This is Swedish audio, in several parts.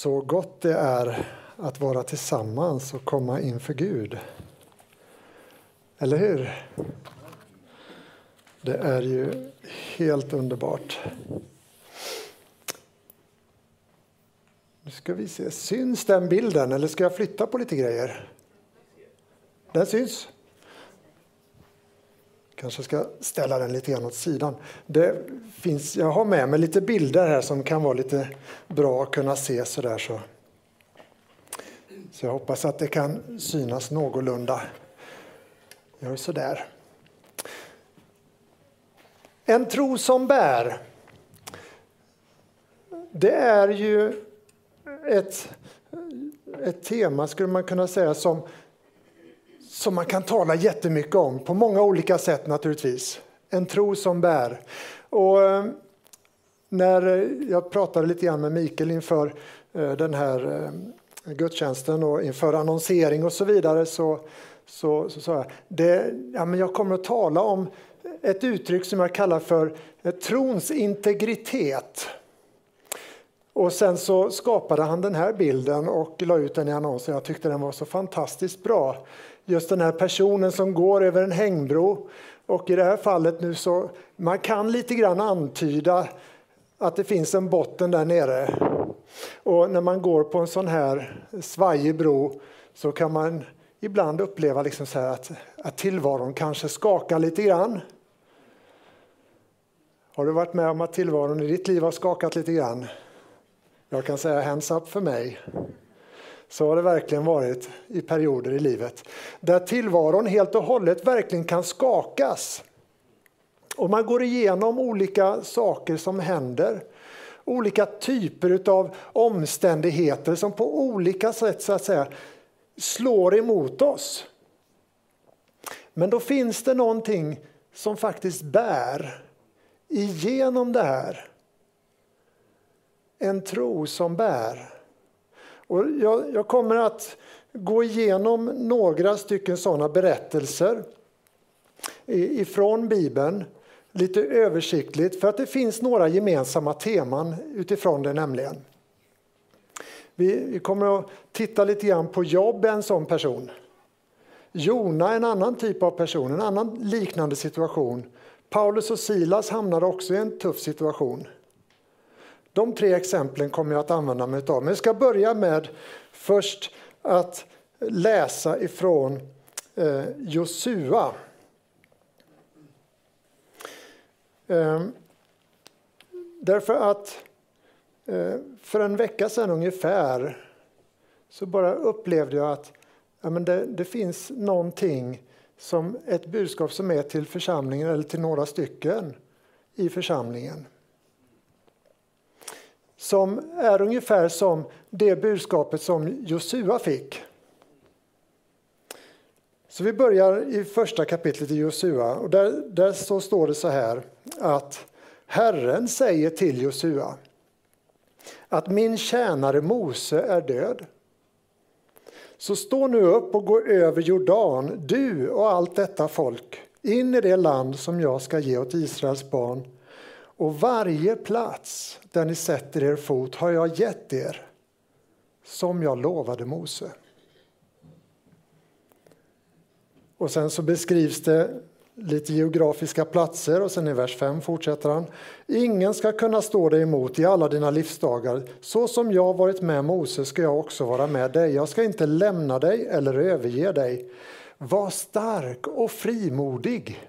Så gott det är att vara tillsammans och komma inför Gud. Eller hur? Det är ju helt underbart. Nu ska vi se. Syns den bilden eller ska jag flytta på lite grejer? Den syns. Kanske ska ställa den lite grann åt sidan. Jag har med mig lite bilder här som kan vara lite bra att kunna se sådär så. Så jag hoppas att det kan synas någorlunda. Gör sådär. En tro som bär. Det är ju ett tema skulle man kunna säga som man kan tala jättemycket om på många olika sätt naturligtvis. En tro som bär. Och när jag pratade lite grann med Mikael inför den här gudstjänsten och inför annonsering och så vidare så sa jag jag kommer att tala om ett uttryck som jag kallar för trons integritet. Och sen så skapade han den här bilden och la ut den i annonsen. Jag tyckte den var så fantastiskt bra. Just den här personen som går över en hängbro. Och i det här fallet nu så man kan lite grann antyda att det finns en botten där nere. Och när man går på en sån här svajig bro så kan man ibland uppleva liksom så här att tillvaron kanske skakar lite grann. Har du varit med om att tillvaron i ditt liv har skakat lite grann? Jag kan säga hands up för mig. Så har det verkligen varit i perioder i livet. Där tillvaron helt och hållet verkligen kan skakas. Och man går igenom olika saker som händer. Olika typer av omständigheter som på olika sätt så att säga slår emot oss. Men då finns det någonting som faktiskt bär igenom det här. En tro som bär. Och jag kommer att gå igenom några stycken sådana berättelser ifrån Bibeln. Lite översiktligt för att det finns några gemensamma teman utifrån det nämligen. Vi kommer att titta lite grann på Jobb, en sån person. Jona, en annan typ av person, en annan liknande situation. Paulus och Silas hamnade också i en tuff situation. De 3 exemplen kommer jag att använda mig av. Men jag ska börja med först att läsa ifrån Josua. Därför att för en vecka sedan ungefär så bara upplevde jag att det finns någonting som ett budskap som är till församlingen eller till några stycken i församlingen. Som är ungefär som det budskapet som Josua fick. Så vi börjar i första kapitlet i Josua. Och där så står det så här att Herren säger till Josua att min tjänare Mose är död. Så stå nu upp och gå över Jordan, du och allt detta folk, in i det land som jag ska ge åt Israels barn. Och varje plats där ni sätter er fot har jag gett er, som jag lovade Mose. Och sen så beskrivs det lite geografiska platser och sen i vers 5 fortsätter han. Ingen ska kunna stå dig emot i alla dina livsdagar. Så som jag varit med Mose ska jag också vara med dig. Jag ska inte lämna dig eller överge dig. Var stark och frimodig.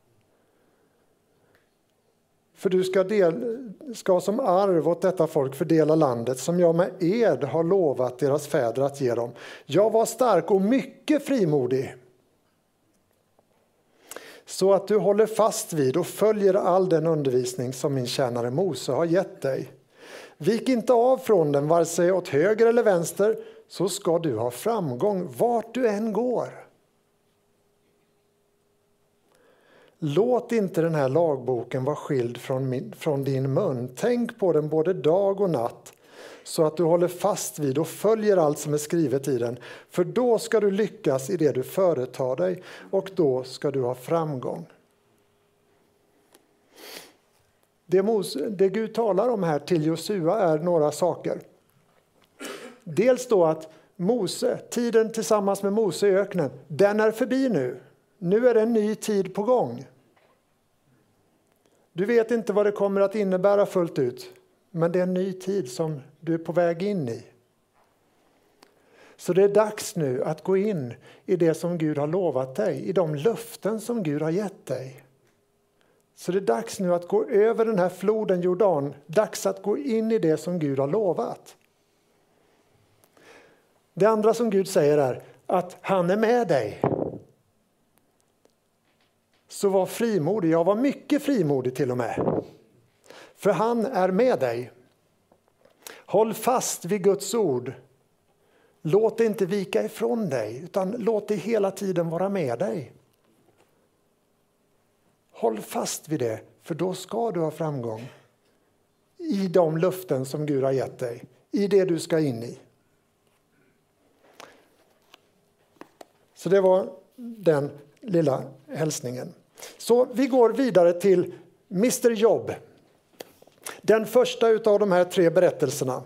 För du ska som arv åt detta folk fördela landet som jag med ed har lovat deras fäder att ge dem. Jag var stark och mycket frimodig. Så att du håller fast vid och följer all den undervisning som min tjänare Mose har gett dig. Vik inte av från den vare sig åt höger eller vänster, så ska du ha framgång vart du än går. Låt inte den här lagboken vara skild från din mun. Tänk på den både dag och natt, så att du håller fast vid och följer allt som är skrivet i den. För då ska du lyckas i det du företar dig, och då ska du ha framgång. Det Gud talar om här till Josua är några saker. dels då att tiden tillsammans med Mose i öknen, den är förbi nu. Nu är det en ny tid på gång. Du vet inte vad det kommer att innebära fullt ut, men det är en ny tid som du är på väg in i. Så det är dags nu att gå in i det som Gud har lovat dig, i de löften som Gud har gett dig. Så det är dags nu att gå över den här floden Jordan, dags att gå in i det som Gud har lovat. Det andra som Gud säger är att han är med dig. Så var frimodig, jag var mycket frimodig till och med. För han är med dig. Håll fast vid Guds ord. Låt det inte vika ifrån dig, utan låt det hela tiden vara med dig. Håll fast vid det, för då ska du ha framgång i de löften som Gud har gett dig, i det du ska in i. Så det var den lilla hälsningen. Så vi går vidare till Mr. Job. Den första av de här 3 berättelserna.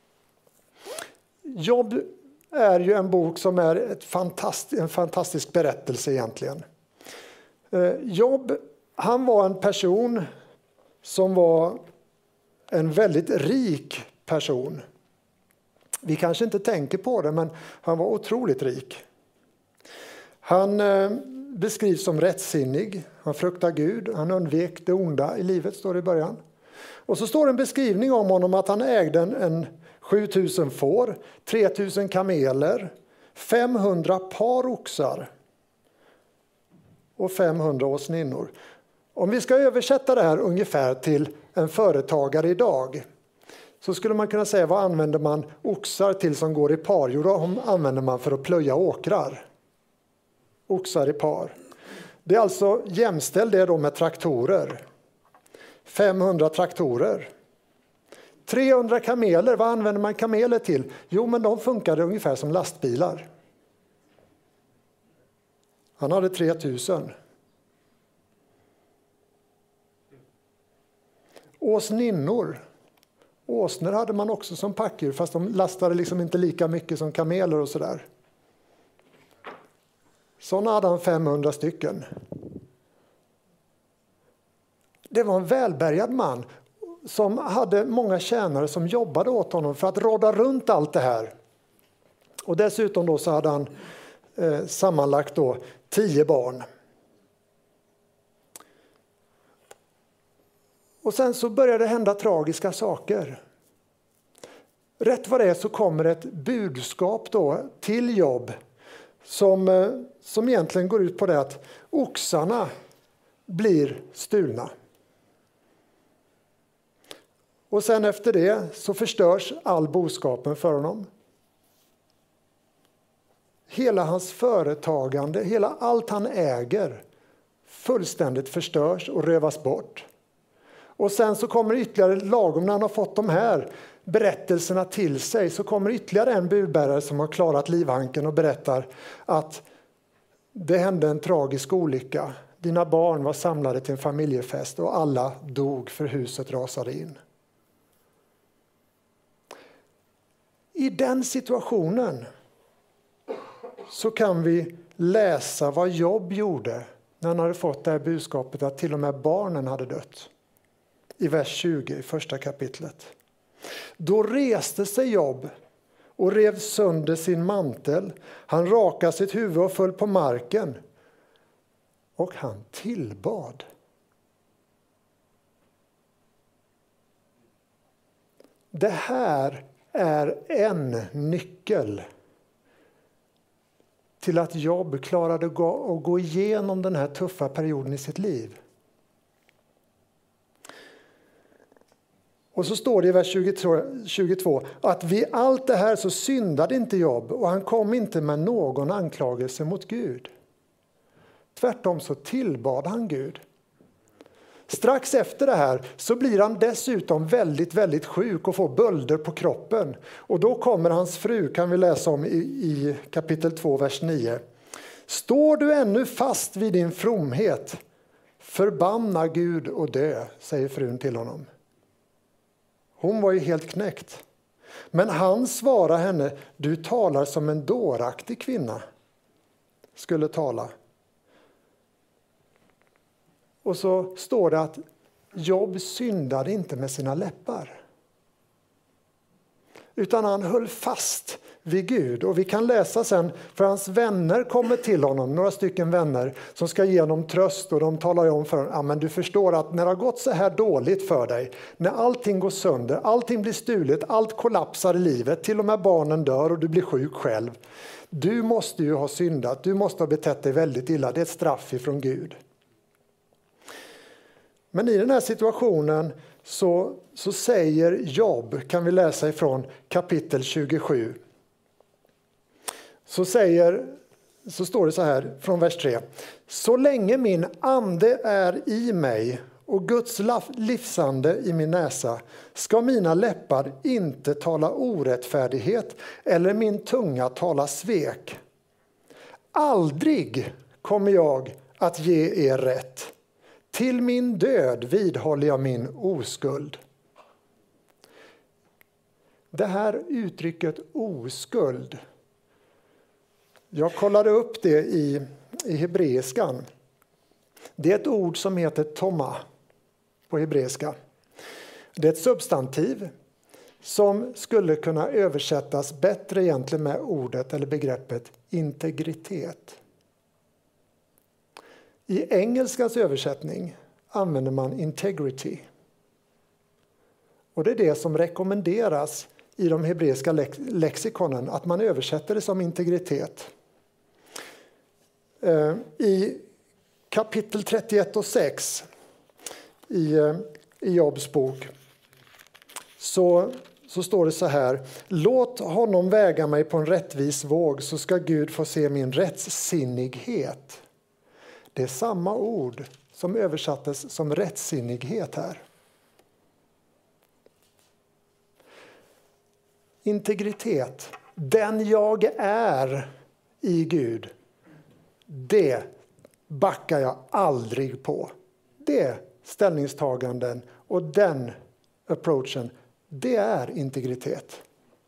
Job är ju en bok som är en fantastisk berättelse egentligen. Job, han var en person som var en väldigt rik person. Vi kanske inte tänker på det, men han var otroligt rik. Han beskrivs som rättsinnig, han fruktar Gud, han undvek det onda i livet, står det i början. Och så står det en beskrivning om honom att han ägde en 7000 får, 3000 kameler, 500 par oxar och 500 åsninnor. Om vi ska översätta det här ungefär till en företagare idag, så skulle man kunna säga, vad använder man oxar till som går i par? Jo, de använder man för att plöja åkrar. Oxar i par. Det är alltså jämställt det då med traktorer. 500 traktorer. 300 kameler, vad använder man kameler till? Jo, men de funkade ungefär som lastbilar. Han hade 3000. Åsninnor. Åsnor hade man också som packdjur, fast de lastade liksom inte lika mycket som kameler och sådär. Sådana hade han 500 stycken. Det var en välbärgad man som hade många tjänare som jobbade åt honom för att råda runt allt det här. Och dessutom då så hade han sammanlagt då 10 barn. Och sen så började det hända tragiska saker. Rätt vad det är så kommer ett budskap då till Job som egentligen går ut på det att oxarna blir stulna. Och sen efter det så förstörs all boskapen för honom. Hela hans företagande, allt han äger fullständigt förstörs och rövas bort. Och sen så kommer ytterligare, lagom när han har fått de här berättelserna till sig, så kommer ytterligare en budbärare som har klarat livhanken och berättar att det hände en tragisk olycka. Dina barn var samlade till en familjefest och alla dog för huset rasade in. I den situationen så kan vi läsa vad Job gjorde när han hade fått det här budskapet att till och med barnen hade dött. I vers 20 i första kapitlet. Då reste sig Job och rev sönder sin mantel. Han rakade sitt huvud och föll på marken. Och han tillbad. Det här är en nyckel till att Job klarade att gå igenom den här tuffa perioden i sitt liv. Och så står det i vers 22 att vid allt det här så syndade inte Job och han kom inte med någon anklagelse mot Gud. Tvärtom så tillbad han Gud. Strax efter det här så blir han dessutom väldigt, väldigt sjuk och får bölder på kroppen. Och då kommer hans fru, kan vi läsa om i kapitel 2, vers 9. Står du ännu fast vid din fromhet? Förbanna Gud och dö, säger frun till honom. Hon var ju helt knäckt. Men han svarade henne, du talar som en dåraktig kvinna skulle tala. Och så står det att Job syndade inte med sina läppar. Utan han höll fast vid Gud. Och vi kan läsa sen, för hans vänner kommer till honom, några stycken vänner som ska ge honom tröst, och de talar om för honom, ja, men du förstår att när det har gått så här dåligt för dig, när allting går sönder, allting blir stulet, allt kollapsar i livet, till och med barnen dör och du blir sjuk själv. Du måste ju ha syndat, du måste ha betett dig väldigt illa, det är ett straff ifrån Gud. Men i den här situationen så säger Job, kan vi läsa ifrån kapitel 27. Så står det så här från vers 3. Så länge min ande är i mig och Guds livsande i min näsa ska mina läppar inte tala orättfärdighet eller min tunga tala svek. Aldrig kommer jag att ge er rätt. Till min död vidhåller jag min oskuld. Det här uttrycket oskuld, jag kollade upp det i hebreiskan. Det är ett ord som heter toma på hebreiska. Det är ett substantiv som skulle kunna översättas bättre egentligen med ordet eller begreppet integritet. I engelskans översättning använder man integrity. Och det är det som rekommenderas i de hebreiska lexikonen, att man översätter det som integritet. I kapitel 31 och 6 i Jobs bok så står det så här: låt honom väga mig på en rättvis våg, så ska Gud få se min rättsinnighet. Det är samma ord som översattes som rättsinnighet här. Integritet, den jag är i Gud, det backar jag aldrig på. Det ställningstaganden och den approachen, det är integritet.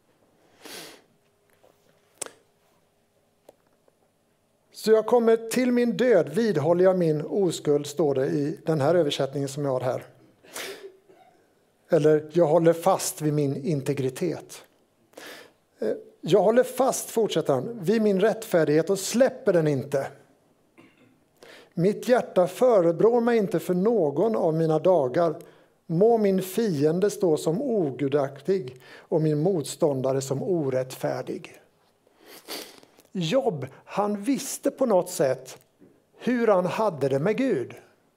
Så jag kommer till min död vidhåller jag min oskuld, står det i den här översättningen som jag har här. Eller jag håller fast vid min integritet. Jag håller fast, fortsätter han, vid min rättfärdighet och släpper den inte. Mitt hjärta förebrår mig inte för någon av mina dagar. Må min fiende stå som ogudaktig och min motståndare som orättfärdig. Job, han visste på något sätt hur han hade det med Gud.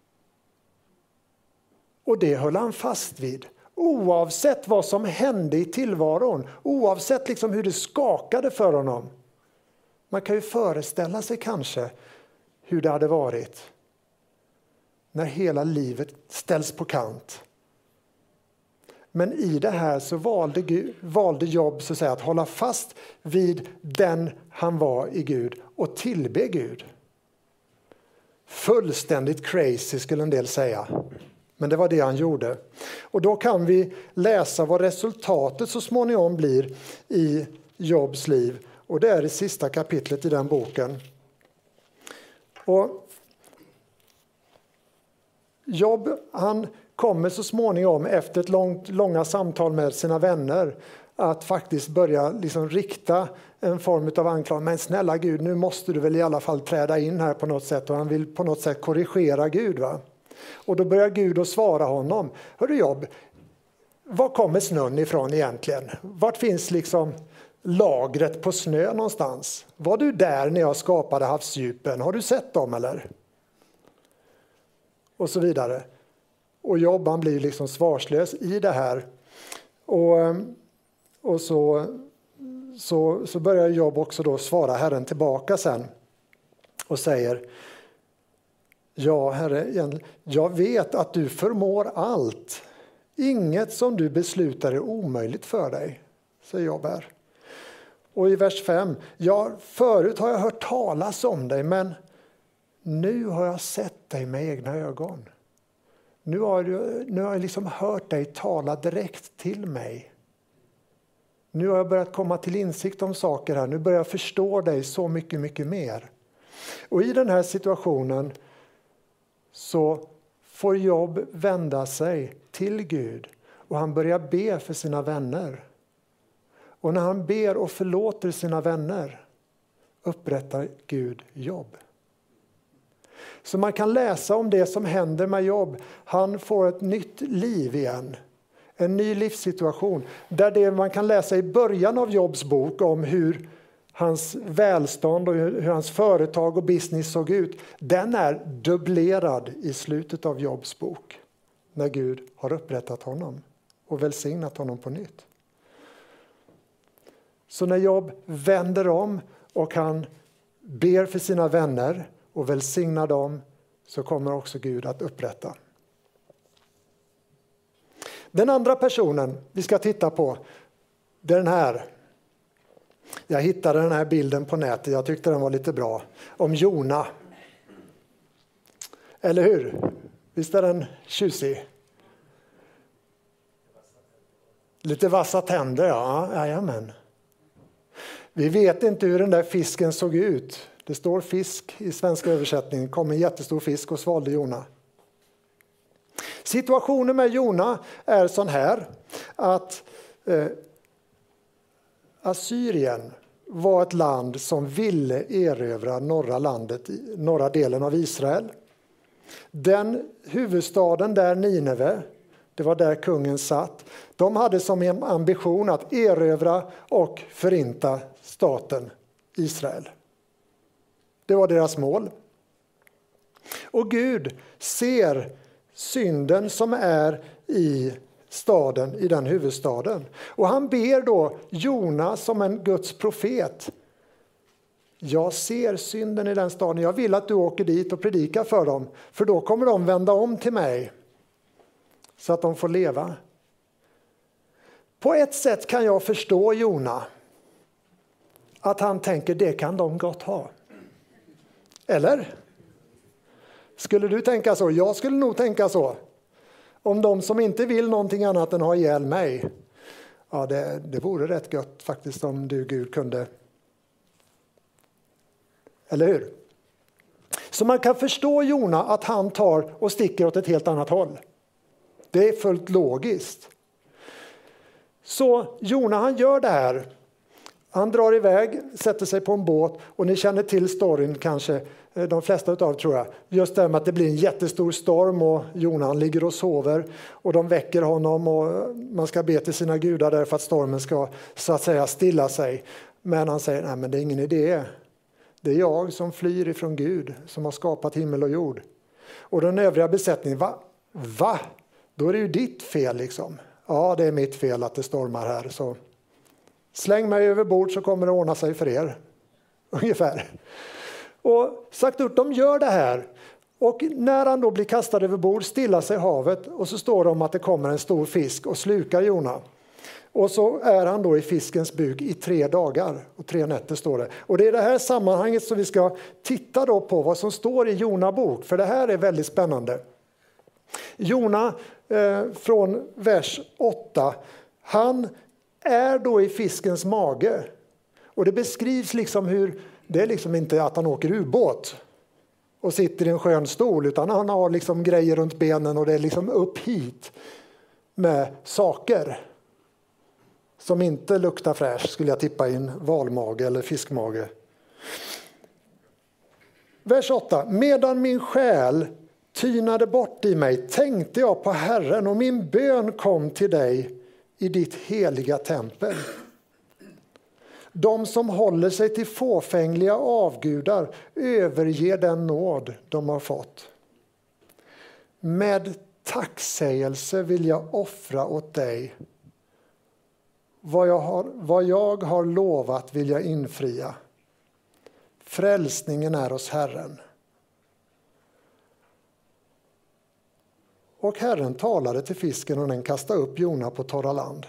Och det höll han fast vid. Oavsett vad som hände i tillvaron. Oavsett liksom hur det skakade för honom. Man kan ju föreställa sig kanske hur det hade varit när hela livet ställs på kant. Men i det här så valde Job så att säga, att hålla fast vid den han var i Gud och tillbe Gud. Fullständigt crazy skulle en del säga. Men det var det han gjorde. Och då kan vi läsa vad resultatet så småningom blir i Jobs liv. Och det är det sista kapitlet i den boken. Och Job, han kommer så småningom efter ett långa samtal med sina vänner att faktiskt börja liksom rikta en form av anklagelse. Men snälla Gud, nu måste du väl i alla fall träda in här på något sätt. Och han vill på något sätt korrigera Gud, va? Och då börjar Gud att svara honom. Hörru Job, var kommer snön ifrån egentligen? Vart finns liksom lagret på snö någonstans? Var du där när jag skapade havsdjupen? Har du sett dem eller? Och så vidare. Och Job, han blir liksom svarslös i det här. Och så börjar Job också då svara Herren tillbaka sen. Och säger: ja, Herre, jag vet att du förmår allt. Inget som du beslutar är omöjligt för dig, säger Job här. Och i vers 5, ja, förut har jag hört talas om dig, men nu har jag sett dig med egna ögon. Nu har jag liksom hört dig tala direkt till mig. Nu har jag börjat komma till insikt om saker här. Nu börjar jag förstå dig så mycket, mycket mer. Och i den här situationen så får Job vända sig till Gud. Och han börjar be för sina vänner. Och när han ber och förlåter sina vänner upprättar Gud Job. Så man kan läsa om det som händer med Job. Han får ett nytt liv igen. En ny livssituation. Där det man kan läsa i början av Jobs bok om hur hans välstånd och hur hans företag och business såg ut. Den är dubblerad i slutet av Jobs bok. När Gud har upprättat honom och välsignat honom på nytt. Så när Job vänder om och han ber för sina vänner och välsignar dem, så kommer också Gud att upprätta. Den andra personen vi ska titta på, det är den här. Jag hittade den här bilden på nätet, jag tyckte den var lite bra. Om Jona. Eller hur? Visst är den tjusig? Lite vassa tänder, ja. Jajamän. Vi vet inte hur den där fisken såg ut. Det står fisk i svenska översättningen. Kom en jättestor fisk och svalde Jona. Situationen med Jona är sån här att Assyrien var ett land som ville erövra norra delen av Israel. Den huvudstaden där, Nineve, det var där kungen satt. De hade som en ambition att erövra och förinta staten Israel. Det var deras mål. Och Gud ser synden som är i staden, i den huvudstaden. Och han ber då Jona som en Guds profet. Jag ser synden i den staden. Jag vill att du åker dit och predikar för dem. För då kommer de vända om till mig. Så att de får leva. På ett sätt kan jag förstå Jona. Att han tänker, det kan de gott ha. Eller? Skulle du tänka så? Jag skulle nog tänka så. Om de som inte vill någonting annat än ha ihjäl mig. Ja, det vore rätt gött faktiskt om du, Gud, kunde. Eller hur? Så man kan förstå Jona att han tar och sticker åt ett helt annat håll. Det är fullt logiskt. Så Jona, han gör det här. Han drar iväg, sätter sig på en båt och ni känner till storyn kanske, de flesta utav tror jag. Just det med att det blir en jättestor storm och Jona han ligger och sover och de väcker honom och man ska be till sina gudar där för att stormen ska så att säga stilla sig. Men han säger, nej men det är ingen idé. Det är jag som flyr ifrån Gud som har skapat himmel och jord. Och den övriga besättningen, va? Då är det ju ditt fel liksom. Ja, det är mitt fel att det stormar här så. Släng mig över bord så kommer det ordna sig för er. Ungefär. Och sagt ut, de gör det här. Och när han då blir kastad över bord stillar sig havet. Och så står det om att det kommer en stor fisk och slukar Jona. Och så är han då i fiskens buk i 3 dagar. Och 3 nätter står det. Och det är det här sammanhanget som vi ska titta då på vad som står i Jona bok. För det här är väldigt spännande. Jona från vers 8. Han är då i fiskens mage. Och det beskrivs liksom hur, det är liksom inte att han åker ubåt och sitter i en skön stol, utan han har liksom grejer runt benen och det är liksom upp hit med saker som inte luktar fräscht, skulle jag tippa in valmage eller fiskmage. Vers 8. Medan min själ tynade bort i mig tänkte jag på Herren och min bön kom till dig i ditt heliga tempel. De som håller sig till fåfängliga avgudar överger den nåd de har fått. Med tacksägelse vill jag offra åt dig. Vad jag har lovat vill jag infria. Frälsningen är hos Herren. Och Herren talade till fisken och den kastade upp Jona på torra land.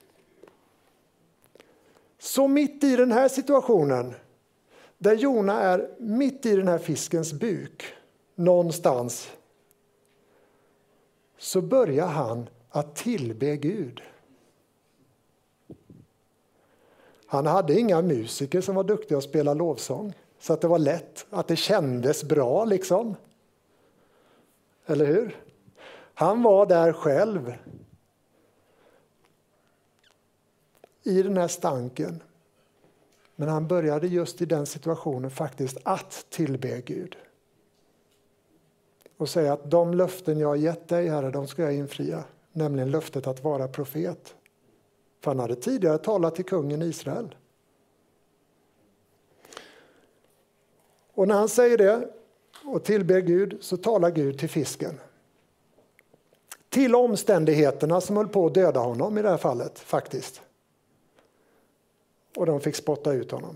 Så mitt i den här situationen, där Jona är mitt i den här fiskens buk, någonstans, så börjar han att tillbe Gud. Han hade inga musiker som var duktiga att spela lovsång. Så att det var lätt, att det kändes bra liksom. Eller hur? Han var där själv. I den här stanken. Men han började just i den situationen faktiskt att tillbe Gud. Och säga att de löften jag har gett dig, Herre, de ska jag infria. Nämligen löftet att vara profet. För han hade tidigare talat till kungen Israel. Och när han säger det och tillber Gud så talar Gud till fisken. Till omständigheterna som höll på att döda honom i det här fallet faktiskt. Och de fick spotta ut honom.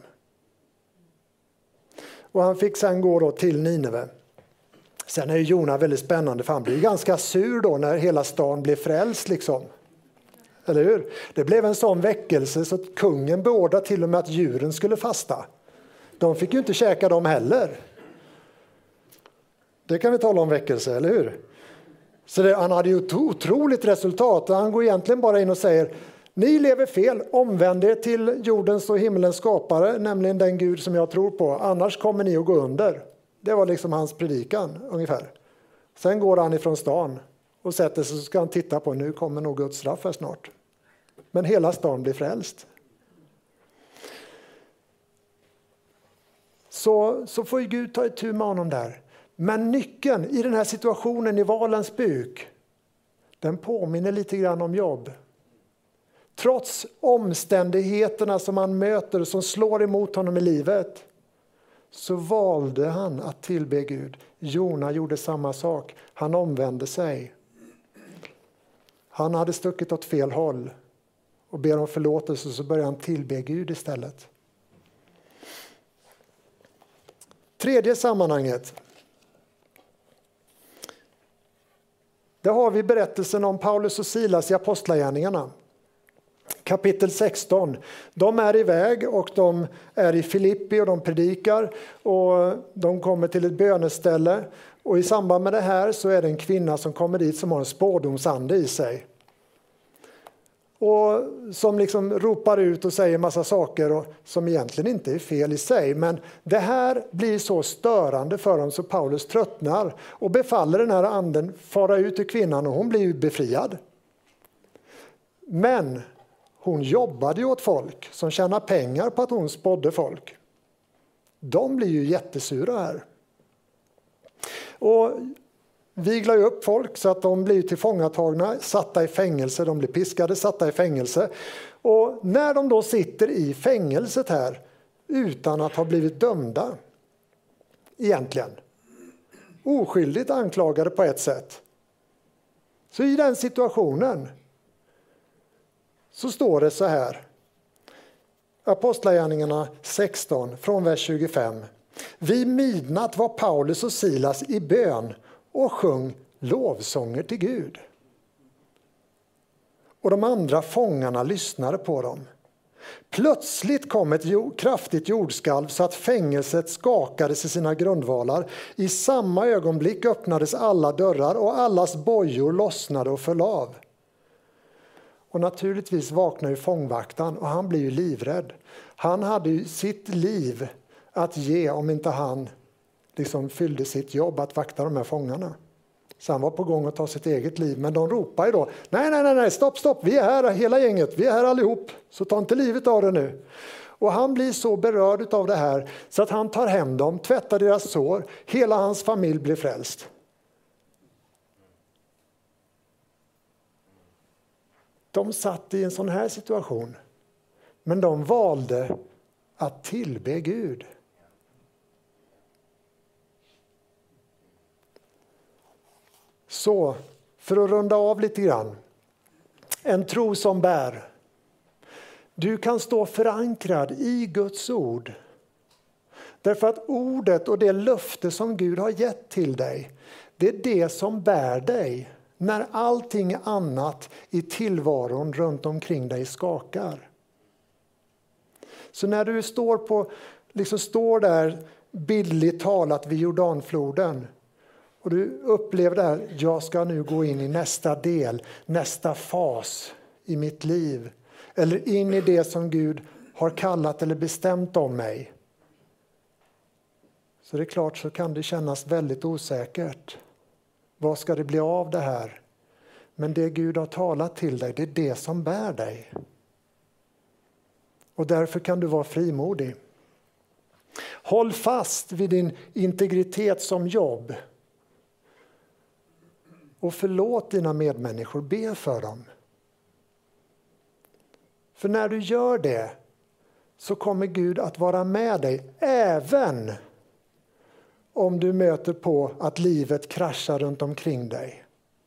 Och han fick sen gå då till Nineve. Sen är ju Jona väldigt spännande för han blir ganska sur då när hela stan blir frälst liksom. Eller hur? Det blev en sån väckelse så att kungen beordrade till och med att djuren skulle fasta. De fick ju inte käka dem heller. Det kan vi tala om väckelse, eller hur? Så han hade ju ett otroligt resultat. Han går egentligen bara in och säger: ni lever fel, omvänd er till jordens och himmelens skapare, nämligen den Gud som jag tror på. Annars kommer ni att gå under. Det var liksom hans predikan ungefär. Sen går han ifrån stan och sätter sig, så ska han titta på, nu kommer nog Guds straff här snart. Men hela stan blir frälst. Så får ju Gud ta itu med honom där. Men nyckeln i den här situationen i valens buk, den påminner lite grann om Jobb. Trots omständigheterna som han möter som slår emot honom i livet, så valde han att tillbe Gud. Jona gjorde samma sak. Han omvände sig. Han hade stuckit åt fel håll och ber om förlåtelse, så började han tillbe Gud istället. Tredje sammanhanget. Där har vi berättelsen om Paulus och Silas i Apostlagärningarna. Kapitel 16. De är iväg och de är i Filippi och de predikar och de kommer till ett böneställe. Och i samband med det här så är det en kvinna som kommer dit som har en spådomsande i sig. Och som liksom ropar ut och säger massa saker och som egentligen inte är fel i sig. Men det här blir så störande för dem så Paulus tröttnar och befaller den här anden fara ut till kvinnan och hon blir befriad. Men hon jobbade ju åt folk som tjänar pengar på att hon spådde folk. De blir ju jättesura här. Och viglar upp folk så att de blir tillfångatagna, satta i fängelse. De blir piskade, satta i fängelse. Och när de då sitter i fängelset här utan att ha blivit dömda egentligen, oskyldigt anklagade på ett sätt, så i den situationen så står det så här. Apostlagärningarna 16 från vers 25. Vid midnatt var Paulus och Silas i bön och sjöng lovsånger till Gud. Och de andra fångarna lyssnade på dem. Plötsligt kom ett kraftigt jordskalv så att fängelset skakades i sina grundvalar. I samma ögonblick öppnades alla dörrar och allas bojor lossnade och föll av. Och naturligtvis vaknar ju fångvaktaren och han blir ju livrädd. Han hade ju sitt liv att ge om inte han liksom fyllde sitt jobb att vakta de här fångarna. Så han var på gång att ta sitt eget liv. Men de ropar ju då, nej, stopp, vi är här hela gänget, vi är här allihop. Så ta inte livet av det nu. Och han blir så berörd av det här så att han tar hem dem, tvättar deras sår, hela hans familj blir frälst. De satt i en sån här situation. Men de valde att tillbe Gud. Så, för att runda av lite grann. En tro som bär. Du kan stå förankrad i Guds ord. Därför att ordet och det löfte som Gud har gett till dig, det är det som bär dig. När allting annat i tillvaron runt omkring dig skakar. Så när du står där bildligt talat vid Jordanfloden och du upplever det här, jag ska nu gå in i nästa del, nästa fas i mitt liv. Eller in i det som Gud har kallat eller bestämt om mig. Så det är klart så kan det kännas väldigt osäkert. Vad ska det bli av det här? Men det Gud har talat till dig, det är det som bär dig. Och därför kan du vara frimodig. Håll fast vid din integritet som jobb. Och förlåt dina medmänniskor, be för dem. För när du gör det så kommer Gud att vara med dig även om du möter på att livet kraschar runt omkring dig.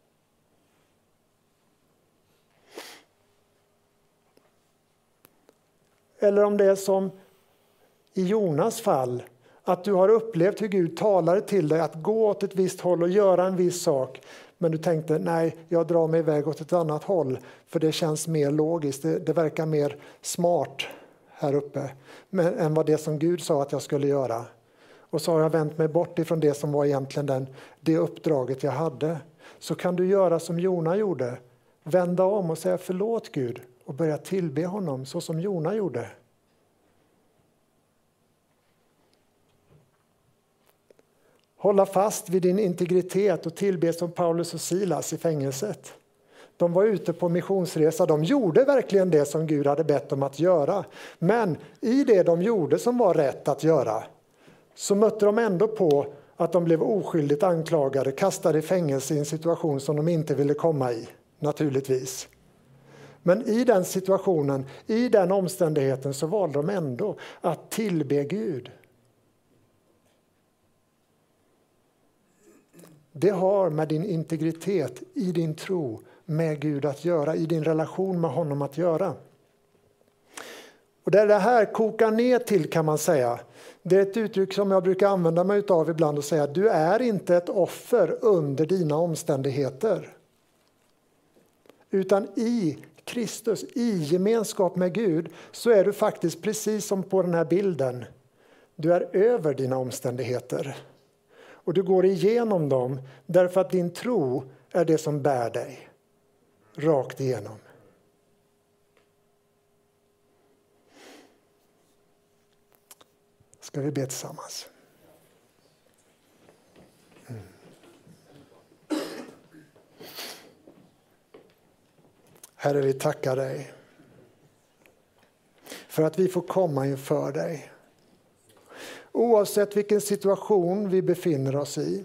Eller om det är som i Jonas fall, att du har upplevt hur Gud talar till dig att gå åt ett visst håll och göra en viss sak. Men du tänkte, nej, jag drar mig iväg åt ett annat håll för det känns mer logiskt, det verkar mer smart här uppe än vad det som Gud sa att jag skulle göra. Och så har jag vänt mig bort ifrån det som var egentligen det uppdraget jag hade. Så kan du göra som Jona gjorde, vända om och säga förlåt Gud och börja tillbe honom så som Jona gjorde. Hålla fast vid din integritet och tillbe som Paulus och Silas i fängelset. De var ute på missionsresa, de gjorde verkligen det som Gud hade bett dem att göra. Men i det de gjorde som var rätt att göra så mötte de ändå på att de blev oskyldigt anklagade, kastade i fängelse i en situation som de inte ville komma i, naturligtvis. Men i den situationen, i den omständigheten så valde de ändå att tillbe Gud. Det har med din integritet i din tro med Gud att göra, i din relation med honom att göra. Och det här kokar ner till kan man säga. Det är ett uttryck som jag brukar använda mig av ibland och säga att du är inte ett offer under dina omständigheter. Utan i Kristus, i gemenskap med Gud så är du faktiskt precis som på den här bilden. Du är över dina omständigheter. Och du går igenom dem därför att din tro är det som bär dig rakt igenom. Ska vi be tillsammans? Herre, vi tackar dig för att vi får komma inför dig. Oavsett vilken situation vi befinner oss i.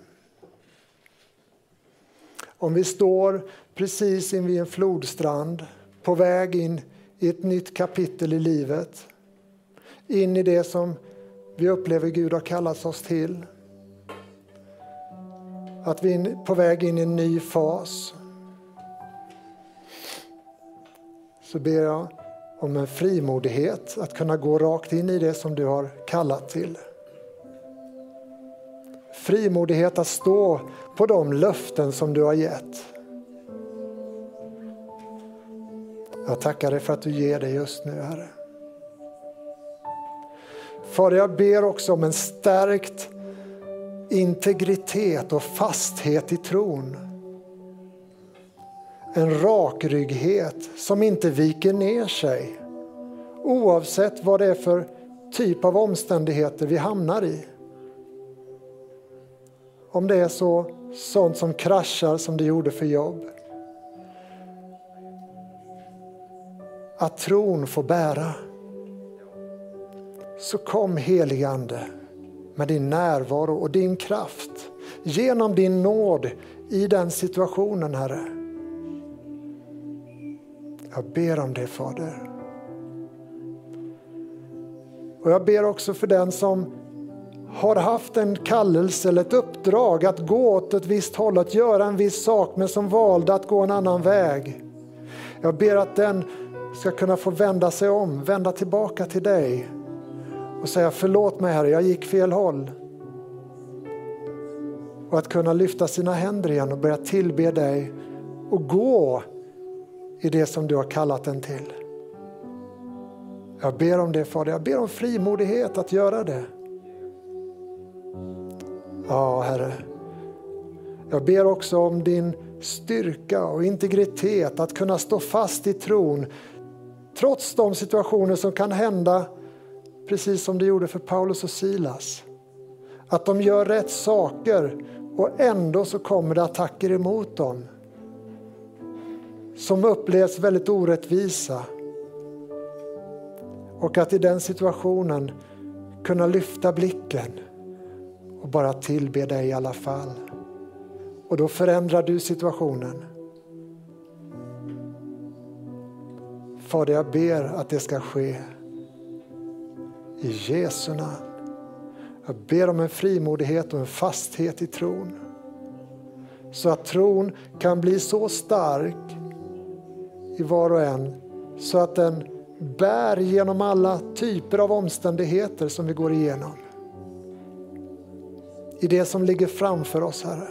Om vi står precis invid en flodstrand på väg in i ett nytt kapitel i livet. In i det som vi upplever Gud har kallat oss till. Att vi är på väg in i en ny fas. Så ber jag om en frimodighet att kunna gå rakt in i det som du har kallat till. Frimodighet att stå på de löften som du har gett. Jag tackar dig för att du ger det just nu, Herre. Fader, jag ber också om en stärkt integritet och fasthet i tron. En rakrygghet som inte viker ner sig. Oavsett vad det är för typ av omständigheter vi hamnar i. Om det är sånt som kraschar som det gjorde för Jobb. Att tron får bära. Så kom helige Ande med din närvaro och din kraft. Genom din nåd i den situationen, Herre. Jag ber om det, Fader. Och jag ber också för den som har haft en kallelse eller ett uppdrag att gå åt ett visst håll, att göra en viss sak, men som valde att gå en annan väg. Jag ber att den ska kunna få vända sig om, vända tillbaka till dig och säga förlåt mig, Herre, jag gick fel håll. Och att kunna lyfta sina händer igen och börja tillbe dig och gå i det som du har kallat den till. Jag ber om det, Fader. Jag ber om frimodighet att göra det. Ja, Herre. Jag ber också om din styrka och integritet att kunna stå fast i tron Trots de situationer som kan hända, precis som det gjorde för Paulus och Silas. Att de gör rätt saker och ändå så kommer det attacker emot dem. Som upplevs väldigt orättvisa. Och att i den situationen kunna lyfta blicken och bara tillbe dig i alla fall. Och då förändrar du situationen. Fader, jag ber att det ska ske. I Jesu namn. Jag ber om en frimodighet och en fasthet i tron. Så att tron kan bli så stark i var och en. Så att den bär genom alla typer av omständigheter som vi går igenom. I det som ligger framför oss, Herre.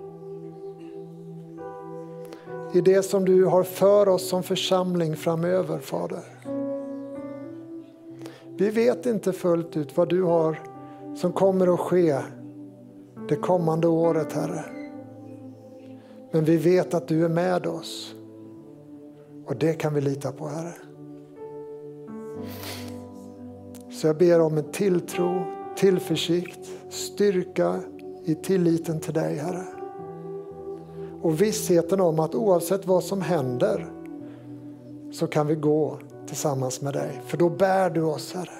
I det som du har för oss som församling framöver, Fader. Vi vet inte fullt ut vad du har som kommer att ske det kommande året, Herre. Men vi vet att du är med oss. Och det kan vi lita på, Herre. Så jag ber om en tilltro, tillförsikt, styrka i tilliten till dig, Herre. Och vissheten om att oavsett vad som händer så kan vi gå tillsammans med dig. För då bär du oss, Herre.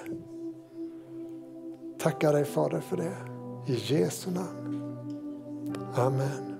Tackar dig, Fader, för det. I Jesu namn. Amen.